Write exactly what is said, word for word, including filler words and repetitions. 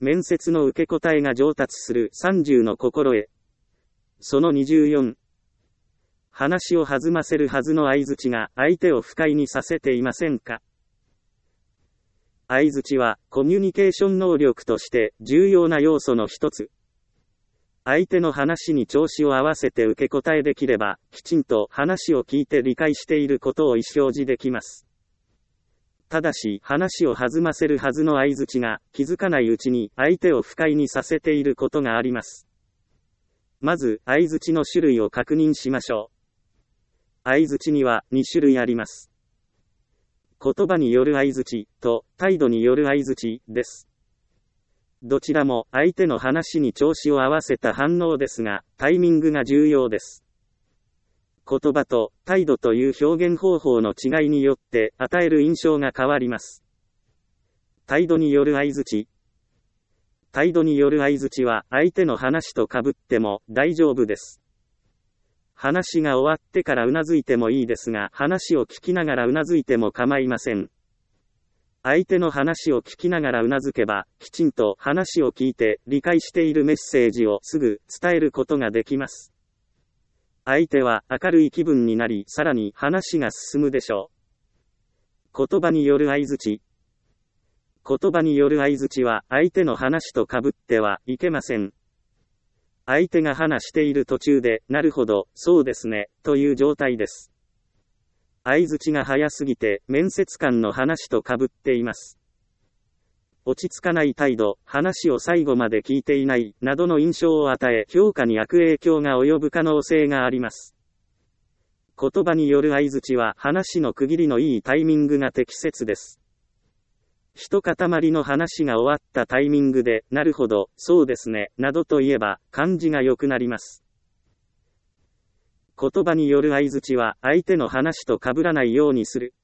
面接の受け答えが上達するさんじゅうの心得。そのにじゅうよん。話を弾ませるはずの相槌が相手を不快にさせていませんか？相槌はコミュニケーション能力として重要な要素の一つ。相手の話に調子を合わせて受け答えできれば、きちんと話を聞いて理解していることを意思表示できます。ただし、話を弾ませるはずの相槌が気づかないうちに相手を不快にさせていることがあります。まず、相槌の種類を確認しましょう。相槌にはに種類あります。言葉による相槌と態度による相槌です。どちらも相手の話に調子を合わせた反応ですが、タイミングが重要です。言葉と態度という表現方法の違いによって与える印象が変わります。態度による相槌。態度による相槌は相手の話と被っても大丈夫です。話が終わってからうなずいてもいいですが、話を聞きながらうなずいても構いません。相手の話を聞きながらうなずけば、きちんと話を聞いて理解しているメッセージをすぐ伝えることができます。相手は明るい気分になり、さらに話が進むでしょう。言葉による相槌。言葉による相槌は相手の話と被ってはいけません。相手が話している途中で、なるほど、そうですね、という状態です。相槌が早すぎて、面接官の話と被っています。落ち着かない態度、話を最後まで聞いていない、などの印象を与え、評価に悪影響が及ぶ可能性があります。言葉による相槌は、話の区切りのいいタイミングが適切です。一塊の話が終わったタイミングで、なるほど、そうですね、などと言えば、感じが良くなります。言葉による相槌は、相手の話と被らないようにする。